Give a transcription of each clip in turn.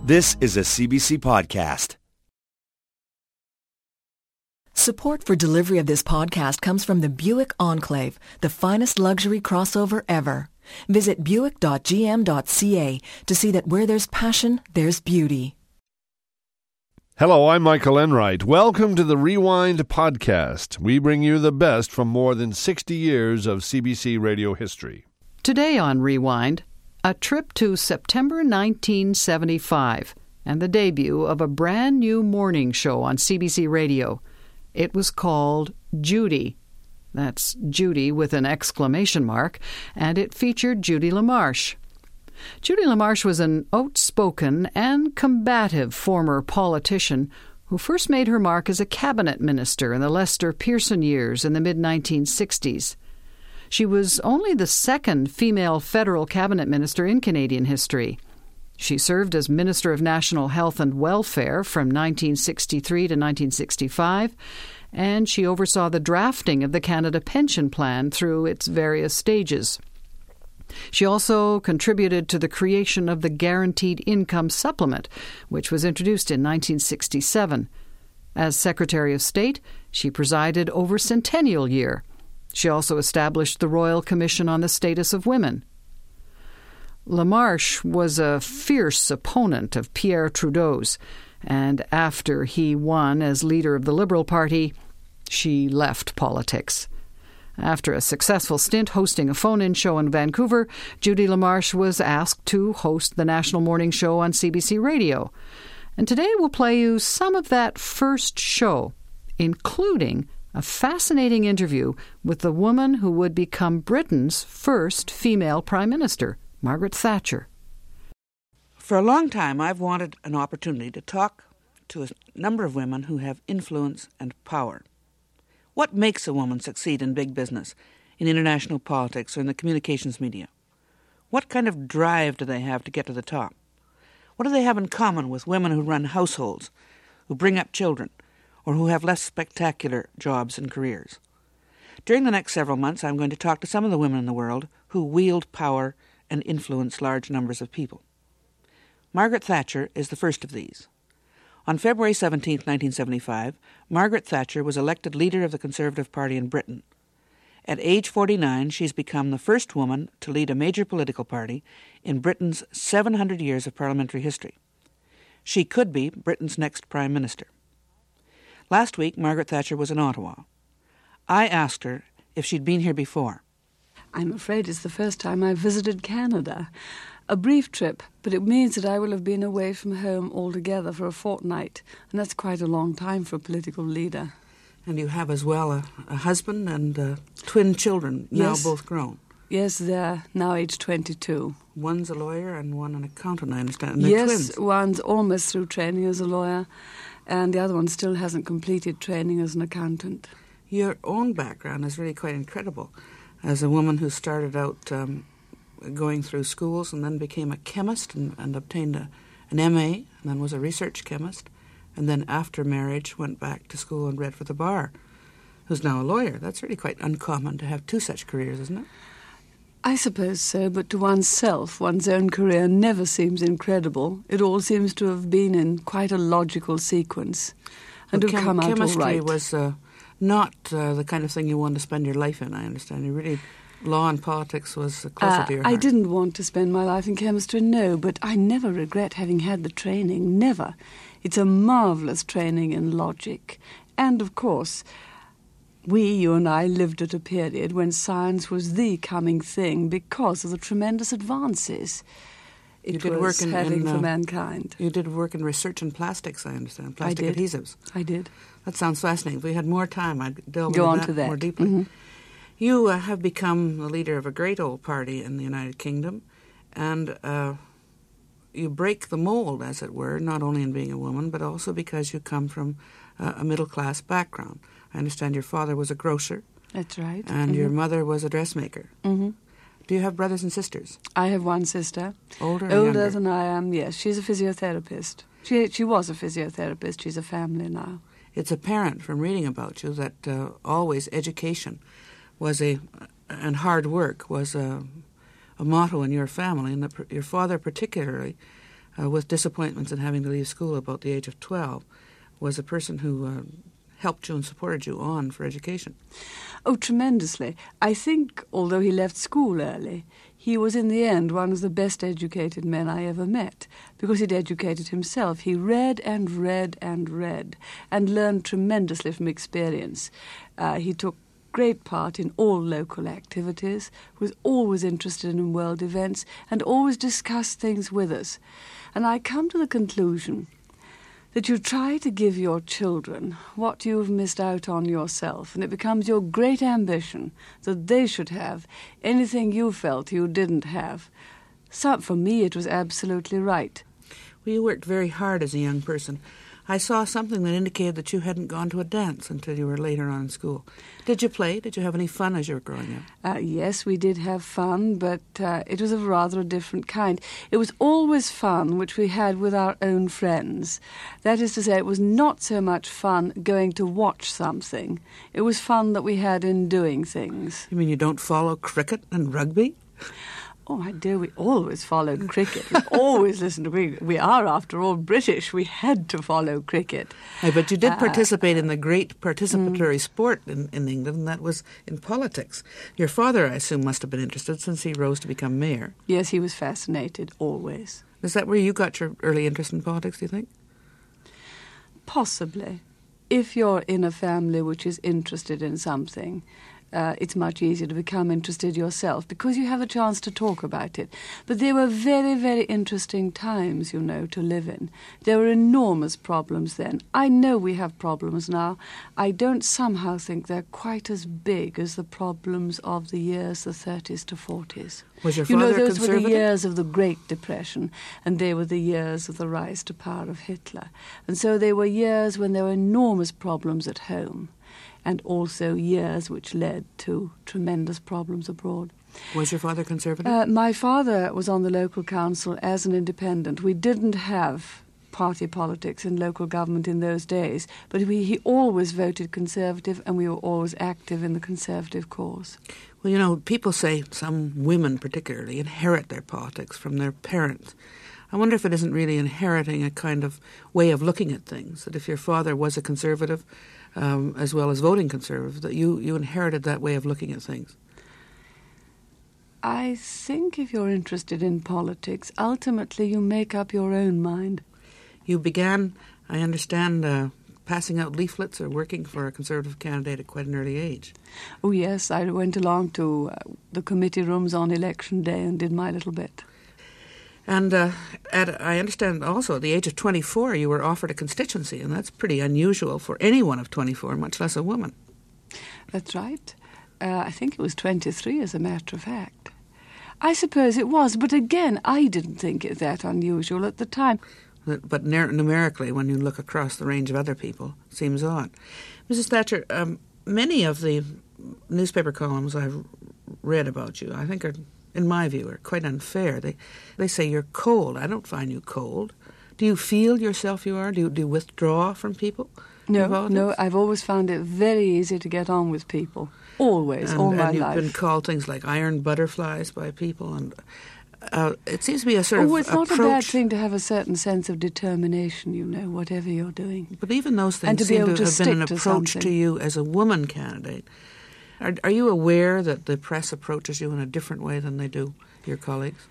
This is a CBC podcast. Support for delivery of this podcast comes from the Buick Enclave, the finest luxury crossover ever. Visit buick.gm.ca to see that where there's passion, there's beauty. Hello, I'm Michael Enright. Welcome to the Rewind podcast. We bring you the best from more than 60 years of CBC radio history. Today on Rewind, a trip to September 1975 and the debut of a brand new morning show on CBC Radio. It was called Judy. That's Judy with an exclamation mark, and it featured Judy LaMarche. Judy LaMarche was an outspoken and combative former politician who first made her mark as a cabinet minister in the Lester Pearson years in the mid-1960s. She was only the second female federal cabinet minister in Canadian history. She served as Minister of National Health and Welfare from 1963 to 1965, and she oversaw the drafting of the Canada Pension Plan through its various stages. She also contributed to the creation of the Guaranteed Income Supplement, which was introduced in 1967. As Secretary of State, she presided over Centennial Year. She also established the Royal Commission on the Status of Women. LaMarche was a fierce opponent of Pierre Trudeau's, and after he won as leader of the Liberal Party, she left politics. After a successful stint hosting a phone-in show in Vancouver, Judy LaMarche was asked to host the national morning show on CBC Radio. And today we'll play you some of that first show, including a fascinating interview with the woman who would become Britain's first female Prime Minister, Margaret Thatcher. For a long time, I've wanted an opportunity to talk to a number of women who have influence and power. What makes a woman succeed in big business, in international politics, or in the communications media? What kind of drive do they have to get to the top? What do they have in common with women who run households, who bring up children, or who have less spectacular jobs and careers? During the next several months, I'm going to talk to some of the women in the world who wield power and influence large numbers of people. Margaret Thatcher is the first of these. On February 17, 1975, Margaret Thatcher was elected leader of the Conservative Party in Britain. At age 49, she's become the first woman to lead a major political party in Britain's 700 years of parliamentary history. She could be Britain's next Prime Minister. Last week, Margaret Thatcher was in Ottawa. I asked her if she'd been here before. I'm afraid it's the first time I've visited Canada. A brief trip, but it means that I will have been away from home altogether for a fortnight, and that's quite a long time for a political leader. And you have as well a husband and twin children, now Yes. both grown. Yes, they're now age 22. One's a lawyer and one an accountant, I understand. And they're Yes, twins. one's almost through training as a lawyer, and the other one still hasn't completed training as an accountant. Your own background is really quite incredible. As a woman who started out going through schools and then became a chemist and obtained an MA and then was a research chemist, and then after marriage went back to school and read for the bar, who's now a lawyer. That's really quite uncommon to have two such careers, isn't it? I suppose so, but to oneself, one's own career never seems incredible. It all seems to have been in quite a logical sequence and to come out all chemistry right. was not the kind of thing you wanted to spend your life in, I understand. You really, law and politics was closer to your heart. I didn't want to spend my life in chemistry, no, but I never regret having had the training, never. It's a marvellous training in logic. And, of course, you and I, lived at a period when science was the coming thing because of the tremendous advances it was having for mankind. You did work in research in plastics, I understand, plastic adhesives. I did. That sounds fascinating. If we had more time, I'd delve into that more deeply. Mm-hmm. You have become the leader of a great old party in the United Kingdom, and you break the mold, as it were, not only in being a woman, but also because you come from a middle-class background. I understand your father was a grocer. That's right. And your mother was a dressmaker. Mm-hmm. Do you have brothers and sisters? I have one sister. Older or younger? Older than I am, yes. She's a physiotherapist. She was a physiotherapist. She's a family now. It's apparent from reading about you that always education was and hard work was a motto in your family, and your father particularly with disappointments and having to leave school about the age of 12, was a person who helped you and supported you on for education. Oh, tremendously. I think, although he left school early, he was in the end one of the best educated men I ever met, because he'd educated himself. He read and read and read, and learned tremendously from experience. He took great part in all local activities, was always interested in world events, and always discussed things with us. And I come to the conclusion that you try to give your children what you've missed out on yourself, and it becomes your great ambition that they should have anything you felt you didn't have. So for me, it was absolutely right. Well, you worked very hard as a young person. I saw something that indicated that you hadn't gone to a dance until you were later on in school. Did you play? Did you have any fun as you were growing up? Yes, we did have fun, but it was of rather a different kind. It was always fun which we had with our own friends. That is to say, it was not so much fun going to watch something. It was fun that we had in doing things. You mean you don't follow cricket and rugby? Oh, my dear, we always followed cricket. We always listened to cricket. We are, after all, British. We had to follow cricket. But you did participate in the great participatory sport in England, and that was in politics. Your father, I assume, must have been interested since he rose to become mayor. Yes, he was fascinated, always. Is that where you got your early interest in politics, do you think? Possibly. If you're in a family which is interested in something, it's much easier to become interested yourself because you have a chance to talk about it. But they were very, very interesting times, you know, to live in. There were enormous problems then. I know we have problems now. I don't somehow think they're quite as big as the problems of the years, the 30s to 40s. Was your father those conservative? were the years of the Great Depression, and they were the years of the rise to power of Hitler. And so they were years when there were enormous problems at home, and also years which led to tremendous problems abroad. Was your father conservative? My father was on the local council as an independent. We didn't have party politics in local government in those days, but he always voted Conservative, and we were always active in the Conservative cause. Well, you know, people say some women particularly inherit their politics from their parents. I wonder if it isn't really inheriting a kind of way of looking at things, that if your father was a conservative, as well as voting conservative, that you inherited that way of looking at things. I think if you're interested in politics, ultimately you make up your own mind. You began, I understand, passing out leaflets or working for a Conservative candidate at quite an early age. Oh, yes, I went along to the committee rooms on election day and did my little bit. And I understand also at the age of 24 you were offered a constituency, and that's pretty unusual for anyone of 24, much less a woman. That's right. I think it was 23 as a matter of fact. I suppose it was, but again, I didn't think it that unusual at the time. But numerically, when you look across the range of other people, it seems odd. Mrs. Thatcher, many of the newspaper columns I've read about you, I think are, in my view, are quite unfair. They say you're cold. I don't find you cold. Do you feel yourself you are? Do you withdraw from people? No, I've always found it very easy to get on with people. Always, all my life. And you've been called things like iron butterflies by people, and it seems to be a sort of it's approach. not a bad thing to have a certain sense of determination, you know, whatever you're doing. But even those things and to seem be able to have been an to approach something. to you as a woman candidate. Are you aware that the press approaches you in a different way than they do your colleagues?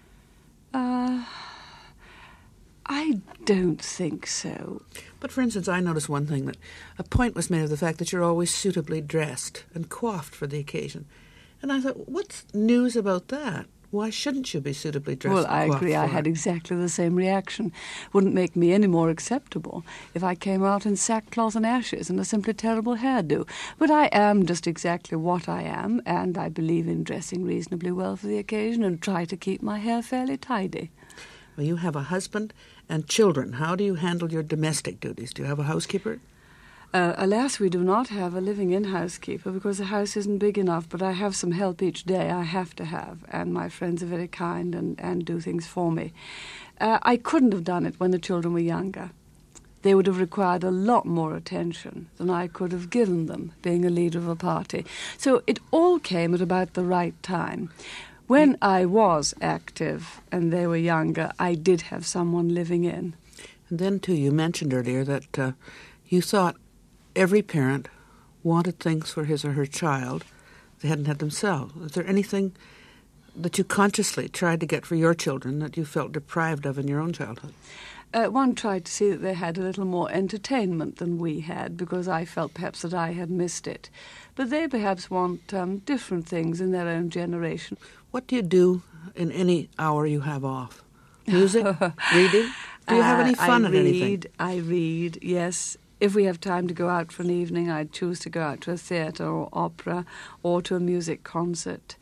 I don't think so. But for instance, I noticed one thing, that a point was made of the fact that you're always suitably dressed and coiffed for the occasion. And I thought, what's news about that? Why shouldn't you be suitably dressed Well, and I coiffed agree. I for had it? exactly the same reaction. Wouldn't make me any more acceptable if I came out in sackcloth and ashes and a simply terrible hairdo. But I am just exactly what I am, and I believe in dressing reasonably well for the occasion and try to keep my hair fairly tidy. Well, you have a husband and children. How do you handle your domestic duties? Do you have a housekeeper? Alas, we do not have a living-in housekeeper because the house isn't big enough, but I have some help each day I have to have, and my friends are very kind and do things for me. I couldn't have done it when the children were younger. They would have required a lot more attention than I could have given them, being a leader of a party. So it all came at about the right time. When I was active and they were younger, I did have someone living in. And then, too, you mentioned earlier that you thought every parent wanted things for his or her child they hadn't had themselves. Is there anything that you consciously tried to get for your children that you felt deprived of in your own childhood? One tried to see that they had a little more entertainment than we had, because I felt perhaps that I had missed it. But they perhaps want different things in their own generation. What do you do in any hour you have off? Music? Reading? Do you have any fun at anything? I read, yes. If we have time to go out for an evening, I'd choose to go out to a theatre or opera or to a music concert.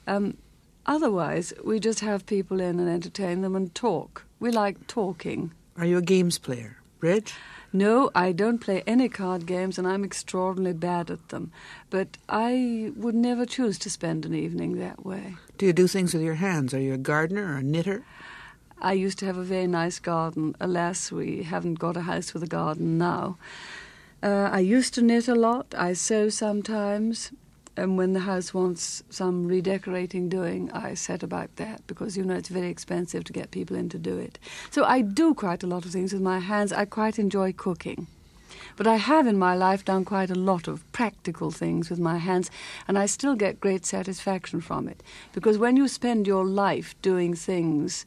Otherwise, we just have people in and entertain them and talk. We like talking. Are you a games player? Bridge? No, I don't play any card games, and I'm extraordinarily bad at them. But I would never choose to spend an evening that way. Do you do things with your hands? Are you a gardener or a knitter? I used to have a very nice garden. Alas, we haven't got a house with a garden now. I used to knit a lot. I sew sometimes. And when the house wants some redecorating doing, I set about that, because, it's very expensive to get people in to do it. So I do quite a lot of things with my hands. I quite enjoy cooking. But I have in my life done quite a lot of practical things with my hands, and I still get great satisfaction from it. Because when you spend your life doing things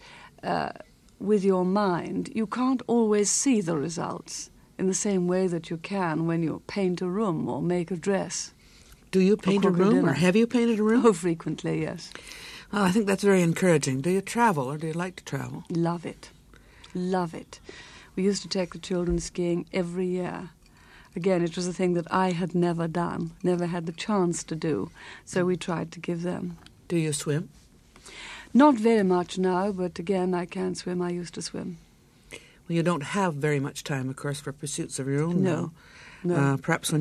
with your mind, you can't always see the results in the same way that you can when you paint a room or make a dress. Do you paint a room, or have you painted a room? Oh, frequently, yes. Well, I think that's very encouraging. Do you travel, or do you like to travel? Love it. Love it. We used to take the children skiing every year. Again, it was a thing that I had never done, never had the chance to do, so we tried to give them. Do you swim? Not very much now, but again, I can swim. I used to swim. Well, you don't have very much time, of course, for pursuits of your own now. No. Perhaps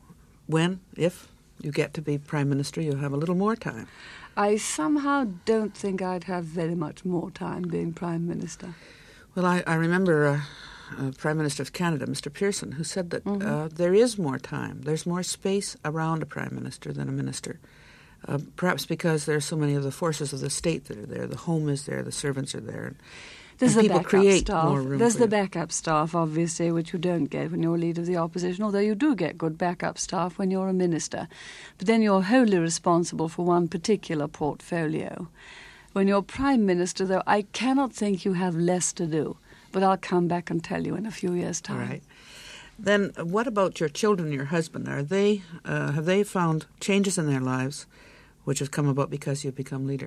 if you get to be Prime Minister, you'll have a little more time. I somehow don't think I'd have very much more time being Prime Minister. Well, I remember Prime Minister of Canada, Mr. Pearson, who said that there is more time. There's more space around a Prime Minister than a minister. Perhaps because there are so many of the forces of the state that are there. The home is there, the servants are there. There's and the people backup create staff. more room There's for the you. backup staff, obviously, which you don't get when you're leader of the opposition, although you do get good backup staff when you're a minister. But then you're wholly responsible for one particular portfolio. When you're Prime Minister, though, I cannot think you have less to do. But I'll come back and tell you in a few years' time. All right. Then what about your children, your husband? Have they found changes in their lives which have come about because you've become leader?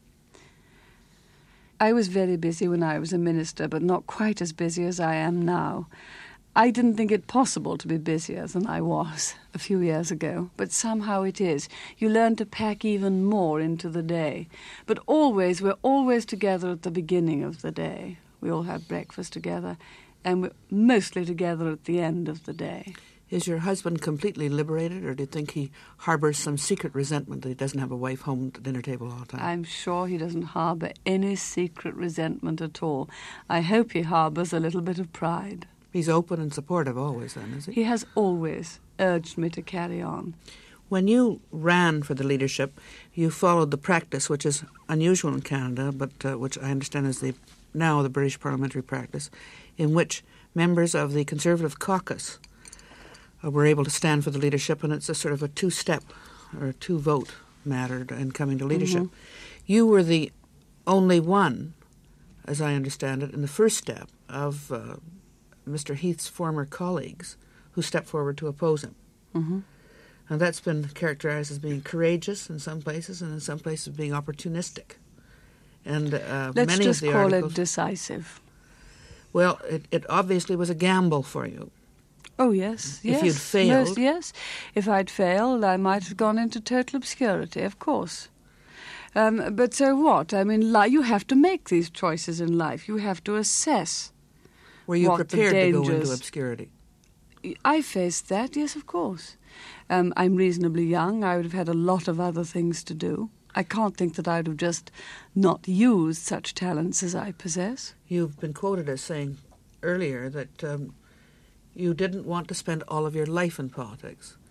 I was very busy when I was a minister, but not quite as busy as I am now. I didn't think it possible to be busier than I was a few years ago, but somehow it is. You learn to pack even more into the day. But we're always together at the beginning of the day. We all have breakfast together, and we're mostly together at the end of the day. Is your husband completely liberated, or do you think he harbors some secret resentment that he doesn't have a wife home at the dinner table all the time? I'm sure he doesn't harbour any secret resentment at all. I hope he harbours a little bit of pride. He's open and supportive always, then, is he? He has always urged me to carry on. When you ran for the leadership, you followed the practice, which is unusual in Canada, but which I understand is now the British parliamentary practice, in which members of the Conservative caucus were able to stand for the leadership, and it's a sort of a two-step or a two-vote matter in coming to leadership. Mm-hmm. You were the only one, as I understand it, in the first step of Mr. Heath's former colleagues who stepped forward to oppose him. Mm-hmm. And that's been characterized as being courageous in some places, and in some places being opportunistic. And let's many just of the call articles, it decisive. Well, it obviously was a gamble for you. Oh, yes, yes. If you'd failed. Most, yes. If I'd failed, I might have gone into total obscurity, of course. But so what? I mean, you have to make these choices in life. You have to assess. Were you what prepared the to go into obscurity? I faced that, yes, of course. I'm reasonably young. I would have had a lot of other things to do. I can't think that I would have just not used such talents as I possess. You've been quoted as saying earlier that you didn't want to spend all of your life in politics.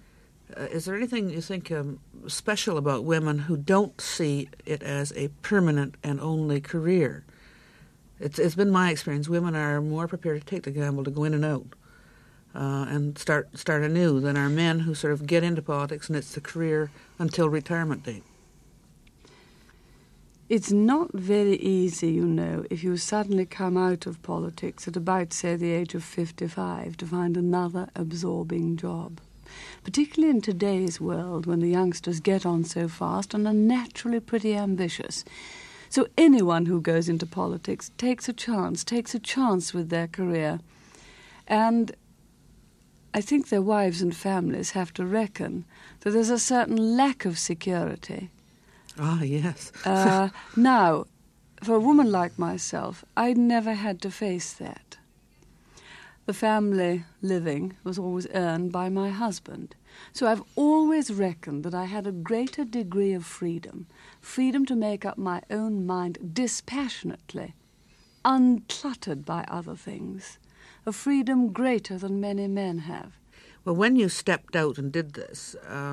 Is there anything you think special about women who don't see it as a permanent and only career? It's been my experience. Women are more prepared to take the gamble to go in and out and start anew than are men who sort of get into politics and it's the career until retirement date. It's not very easy, you know, if you suddenly come out of politics at about, say, the age of 55 to find another absorbing job. Particularly in today's world when the youngsters get on so fast and are naturally pretty ambitious. So anyone who goes into politics takes a chance with their career. And I think their wives and families have to reckon that there's a certain lack of security. Ah, yes. Now, for a woman like myself, I'd never had to face that. The family living was always earned by my husband. So I've always reckoned that I had a greater degree of freedom to make up my own mind dispassionately, uncluttered by other things, a freedom greater than many men have. Well, when you stepped out and did this,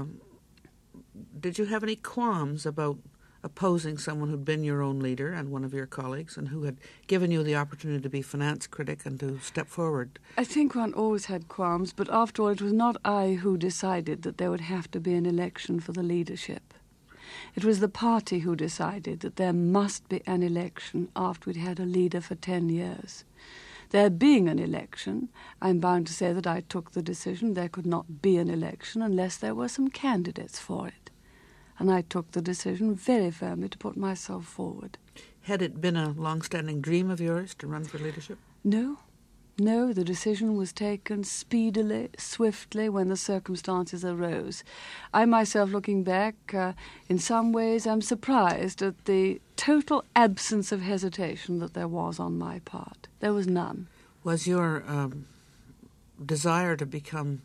did you have any qualms about opposing someone who'd been your own leader and one of your colleagues and who had given you the opportunity to be finance critic and to step forward? I think one always had qualms, but after all, it was not I who decided that there would have to be an election for the leadership. It was the party who decided that there must be an election after we'd had a leader for 10 years. There being an election, I'm bound to say that I took the decision there could not be an election unless there were some candidates for it. And I took the decision very firmly to put myself forward. Had it been a long-standing dream of yours to run for leadership? No, the decision was taken speedily, swiftly, when the circumstances arose. I myself, looking back, in some ways am surprised at the total absence of hesitation that there was on my part. There was none. Was your desire to become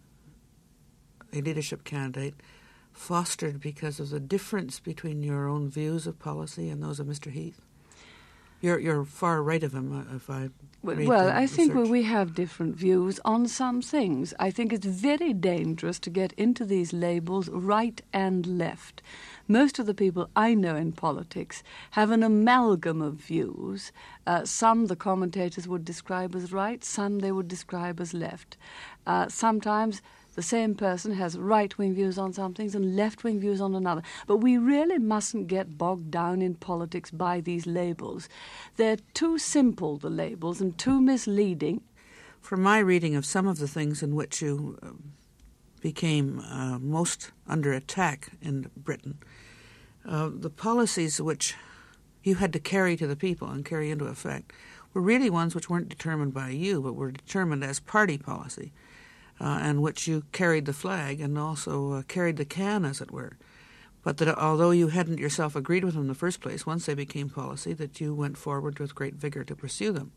a leadership candidate fostered because of the difference between your own views of policy and those of Mr. Heath? You're far right of him, if I read Well, the I think research. we have different views on some things. I think it's very dangerous to get into these labels right and left. Most of the people I know in politics have an amalgam of views. Some the commentators would describe as right, some they would describe as left. Sometimes the same person has right-wing views on some things and left-wing views on another. But we really mustn't get bogged down in politics by these labels. They're too simple, the labels, and too misleading. From my reading of some of the things in which you became most under attack in Britain, the policies which you had to carry to the people and carry into effect were really ones which weren't determined by you, but were determined as party policy. And which you carried the flag and also carried the can, as it were. But that although you hadn't yourself agreed with them in the first place, once they became policy, that you went forward with great vigor to pursue them.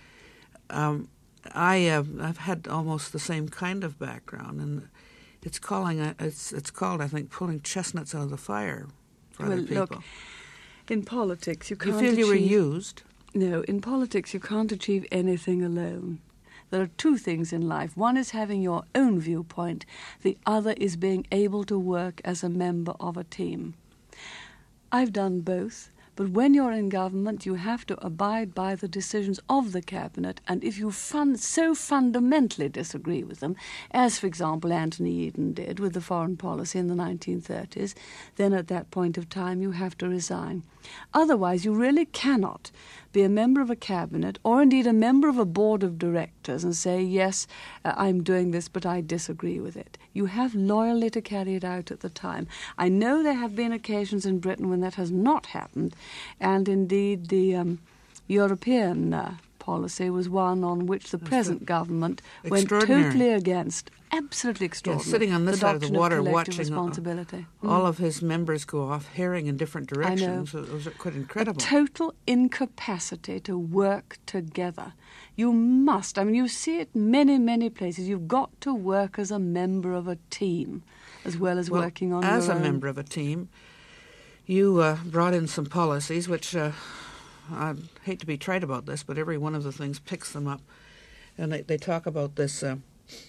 I've had almost the same kind of background, and it's called, I think, pulling chestnuts out of the fire for other people. Look, in politics you can't You feel you were used? No, in politics you can't achieve anything alone. There are two things in life. One is having your own viewpoint. The other is being able to work as a member of a team. I've done both, but when you're in government, you have to abide by the decisions of the cabinet, and if you so fundamentally disagree with them, as, for example, Anthony Eden did with the foreign policy in the 1930s, then at that point of time you have to resign. Otherwise, you really cannot be a member of a cabinet or indeed a member of a board of directors and say, yes, I'm doing this, but I disagree with it. You have loyally to carry it out at the time. I know there have been occasions in Britain when that has not happened, and indeed the European policy was one on which the present government went totally against. Absolutely extraordinary. Yeah, sitting on this side of the water watching responsibility. All of his members go off herring in different directions. It was quite incredible. A total incapacity to work together. You must. I mean, you see it many, many places. You've got to work as a member of a team as well as working on your own. As a member of a team, you brought in some policies which, I hate to be trite about this, but every one of the things picks them up. And they talk about this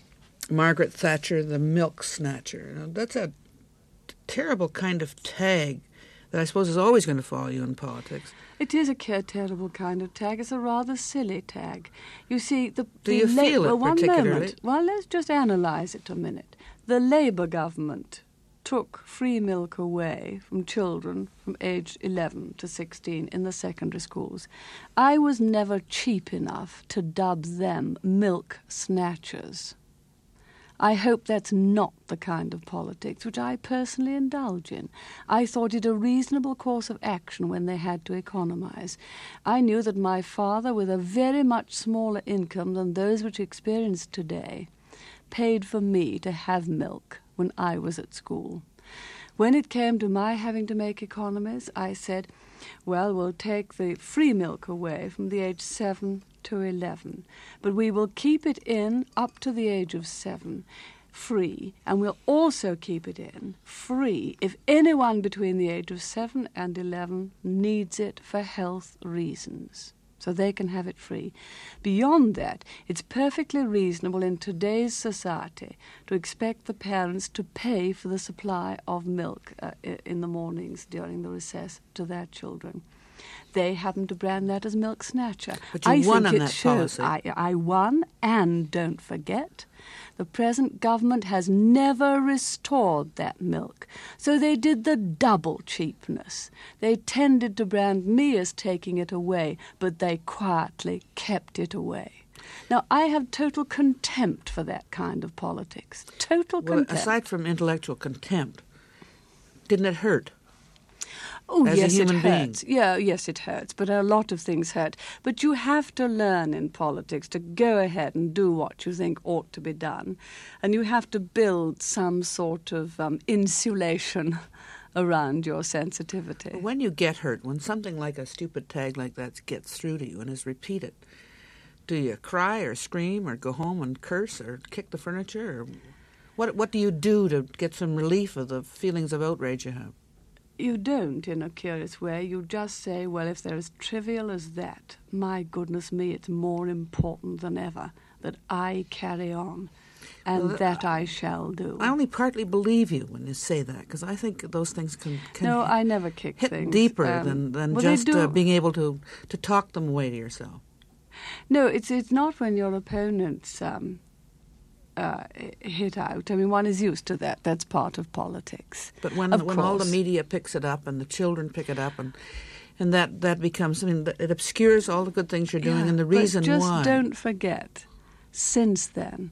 Margaret Thatcher, the milk snatcher. Now, that's a terrible kind of tag that I suppose is always going to follow you in politics. It is a terrible kind of tag. It's a rather silly tag. You see, Do you feel it particularly? One moment. Well, let's just analyse it a minute. The Labour government took free milk away from children from age 11 to 16 in the secondary schools. I was never cheap enough to dub them milk snatchers. I hope that's not the kind of politics which I personally indulge in. I thought it a reasonable course of action when they had to economise. I knew that my father, with a very much smaller income than those which experienced today, paid for me to have milk when I was at school. When it came to my having to make economies, I said, well, we'll take the free milk away from the age 7 to 11, but we will keep it in up to the age of 7, free, and we'll also keep it in free if anyone between the age of 7 and 11 needs it for health reasons. So they can have it free. Beyond that, it's perfectly reasonable in today's society to expect the parents to pay for the supply of milk in the mornings during the recess to their children. They happen to brand that as milk snatcher. But you won on that policy. I won, and don't forget, the present government has never restored that milk. So they did the double cheapness. They tended to brand me as taking it away, but they quietly kept it away. Now, I have total contempt for that kind of politics. Total contempt. Aside from intellectual contempt, didn't it hurt? Oh, as yes, a human it hurts. being. Yeah, yes, it hurts. But a lot of things hurt. But you have to learn in politics to go ahead and do what you think ought to be done. And you have to build some sort of insulation around your sensitivity. When you get hurt, when something like a stupid tag like that gets through to you and is repeated, do you cry or scream or go home and curse or kick the furniture? Or what do you do to get some relief of the feelings of outrage you have? You don't, in a curious way. You just say, well, if they're as trivial as that, my goodness me, it's more important than ever that I carry on, and that I shall do. I only partly believe you when you say that, because I think those things can no, I never kick hit things. Deeper than well, just being able to talk them away to yourself. No, it's not when your opponents hit out. I mean, one is used to that. That's part of politics. But when all the media picks it up and the children pick it up and that becomes something that it obscures all the good things you're doing and the reason but just why. Don't forget, since then,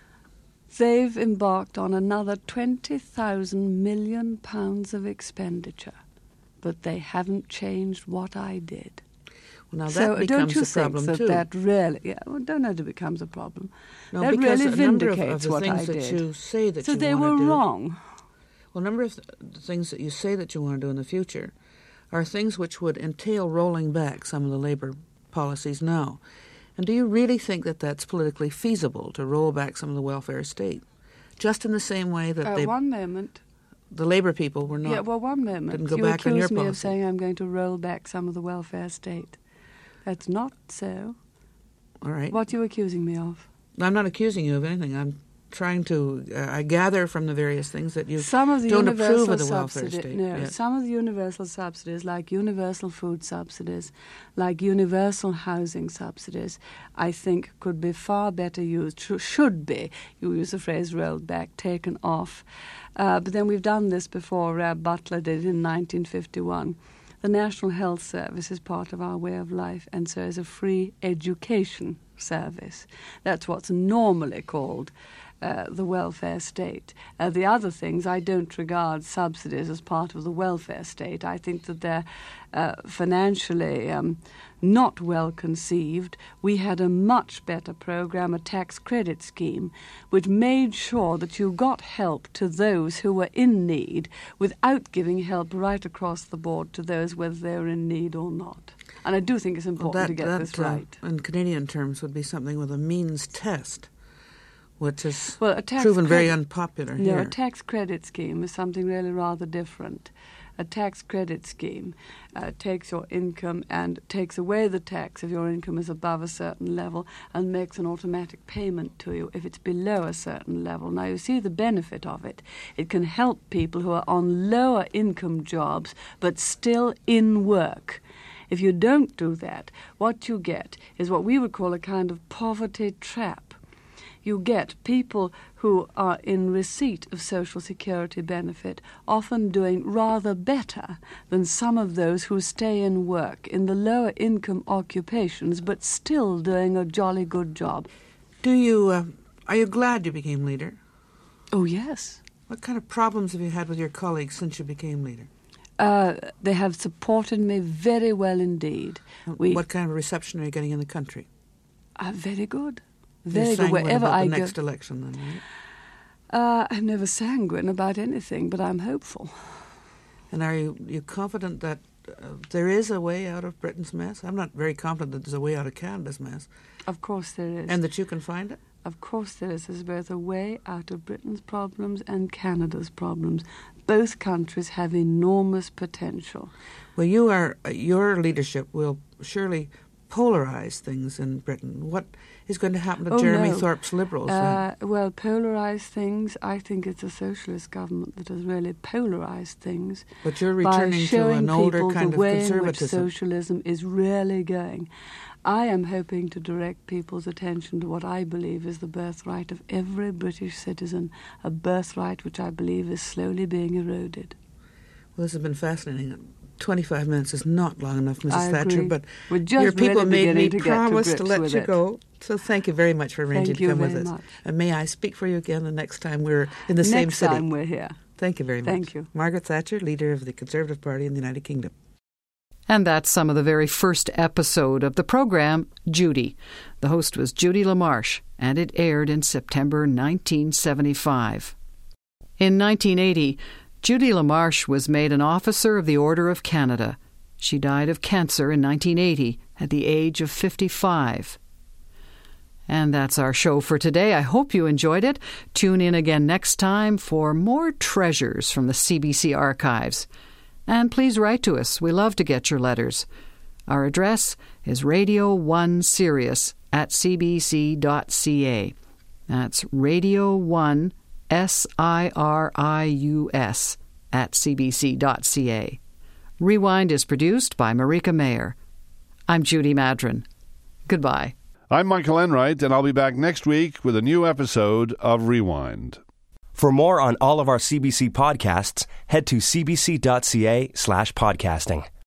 they've embarked on another £20,000 million of expenditure, but they haven't changed what I did. Well, now that becomes a problem too. That really, don't know if it becomes a problem. No, that because really a number vindicates of what the I things did. that you say that so you they want to were do, wrong. Well, a number of the things that you say that you want to do in the future are things which would entail rolling back some of the Labour policies now. And do you really think that that's politically feasible to roll back some of the welfare state? Just in the same way that one moment. The Labour people were not. Yeah, well, one moment. Didn't go back on your policy. You accuse me of saying I'm going to roll back some of the welfare state. That's not so. All right. What are you accusing me of? I'm not accusing you of anything. I'm trying to. I gather from the various things that you don't approve of the welfare state. No, yeah. Some of the universal subsidies, like universal food subsidies, like universal housing subsidies, I think could be far better used. Should be. You use the phrase rolled back, taken off. But then we've done this before. Butler did in 1951. The National Health Service is part of our way of life, and so is a free education service. That's what's normally called the welfare state. The other things, I don't regard subsidies as part of the welfare state. I think that they're financially not well conceived. We had a much better program, a tax credit scheme, which made sure that you got help to those who were in need without giving help right across the board to those whether they were in need or not. And I do think it's important to get this right. In Canadian terms, would be something with a means test, which is proven very unpopular here. No, a tax credit scheme is something really rather different. a tax credit scheme takes your income and takes away the tax if your income is above a certain level and makes an automatic payment to you if it's below a certain level. Now, you see the benefit of it. It can help people who are on lower income jobs but still in work. If you don't do that, what you get is what we would call a kind of poverty trap. You get people who are in receipt of Social Security benefit often doing rather better than some of those who stay in work in the lower income occupations but still doing a jolly good job. Are you glad you became leader? Oh, yes. What kind of problems have you had with your colleagues since you became leader? They have supported me very well indeed. What kind of reception are you getting in the country? Very good. Very good. Wherever I go. Next election, then, right? I'm never sanguine about anything, but I'm hopeful. And are you confident that there is a way out of Britain's mess? I'm not very confident that there's a way out of Canada's mess. Of course there is. And that you can find it? Of course there is. There's both a way out of Britain's problems and Canada's problems. Both countries have enormous potential. Well, your leadership will surely polarize things in Britain. What is going to happen to Jeremy Thorpe's Liberals? Well, polarize things. I think it's a socialist government that has really polarized things. But you're returning to an older kind of conservatism. By showing people the way in which socialism is really going. I am hoping to direct people's attention to what I believe is the birthright of every British citizen, a birthright which I believe is slowly being eroded. Well, this has been fascinating. 25 minutes is not long enough, Mrs. Thatcher, but your people really made me promise to let you go. So thank you very much for arranging to come with us. Much. And may I speak for you again the next time we're in the same city. Next time we're here. Thank you very much. Thank you. Margaret Thatcher, leader of the Conservative Party in the United Kingdom. And that's some of the very first episode of the program, Judy. The host was Judy LaMarche, and it aired in September 1975. In 1980, Judy LaMarche was made an Officer of the Order of Canada. She died of cancer in 1980 at the age of 55. And that's our show for today. I hope you enjoyed it. Tune in again next time for more treasures from the CBC archives. And please write to us. We love to get your letters. Our address is Radio 1 Sirius @cbc.ca. That's Radio 1 SIRIUS @cbc.ca. Rewind is produced by Marika Mayer. I'm Judy Madron. Goodbye. I'm Michael Enright, and I'll be back next week with a new episode of Rewind. For more on all of our CBC podcasts, head to cbc.ca/podcasting.